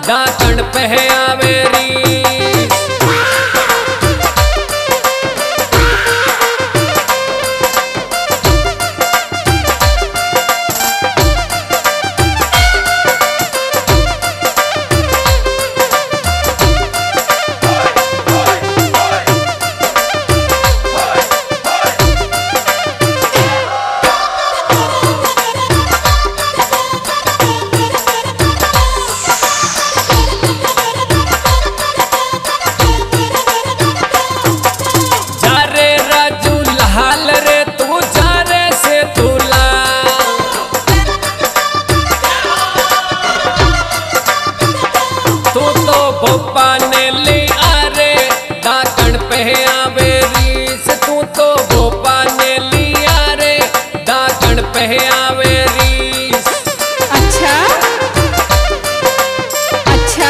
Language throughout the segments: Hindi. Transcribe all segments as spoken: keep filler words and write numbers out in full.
डाकण पे आवेरी। पप्पा ने ले आ रे डाकण पे आवेरी से तू तो पप्पा ने लिया रे डाकण पे आवेरी। अच्छा अच्छा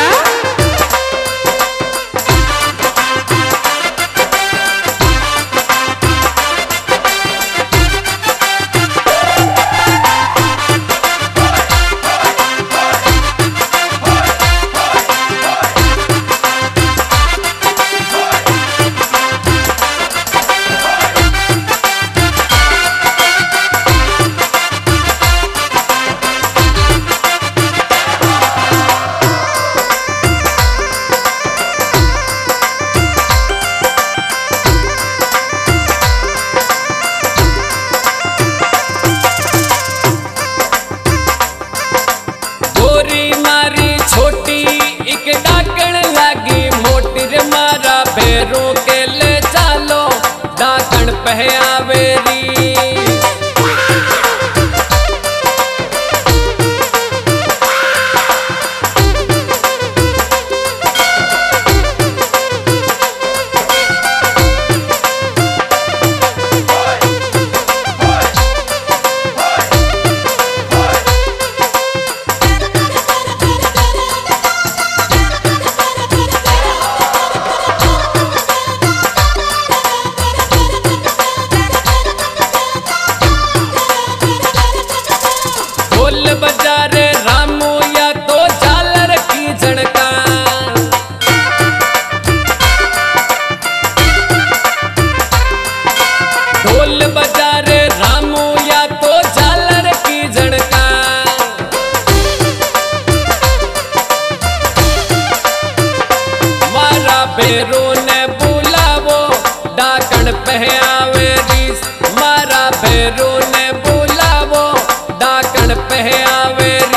भैरों के ले चालो डाकण पे आवेरी। बजारे रामू या तो झालर की झड़का, ढोल बजारे रामू या तो झालर की झड़का। मारा भैरो ने बुलावो डाकण पे आवेरी। मारा भैरो ने बुलावो डाकण पे आवेरी।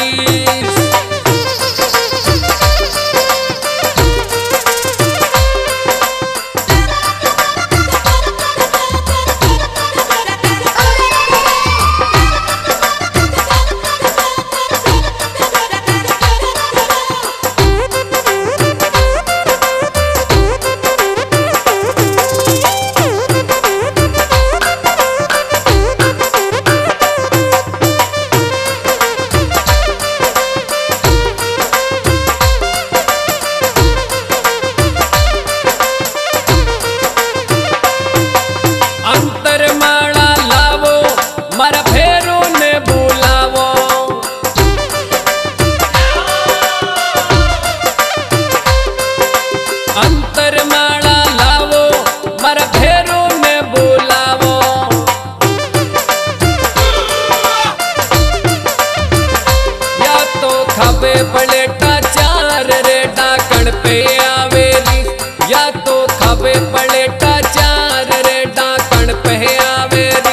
अंतरमाला लावो मारा भैरो ने बुलावो। या तो खबे पलेटा चार रे डाकण पे आवेरी। या तो खबे पलेटा चार रे डाकण पे आवेरी।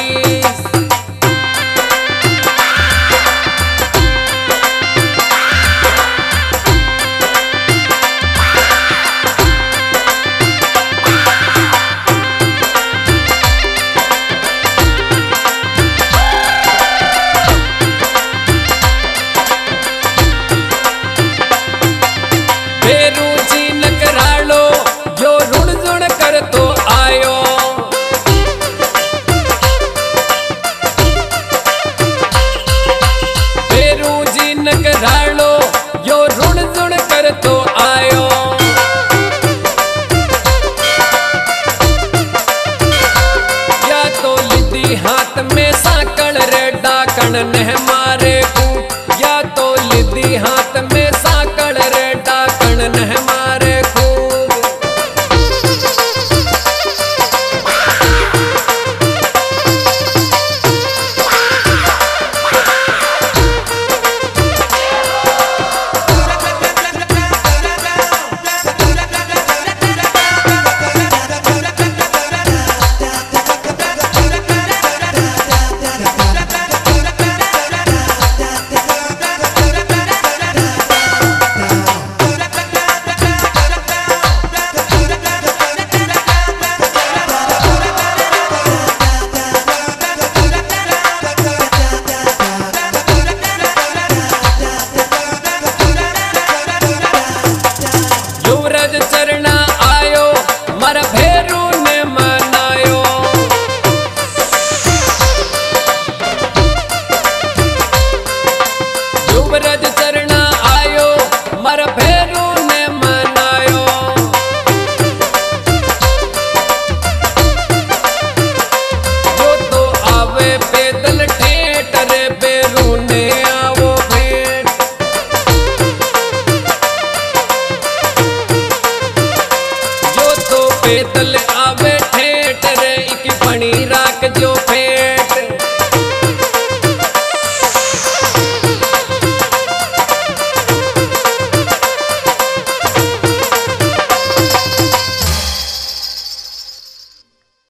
ने मारे को या तो लिदी हाथ में साकड़ रे डा खेत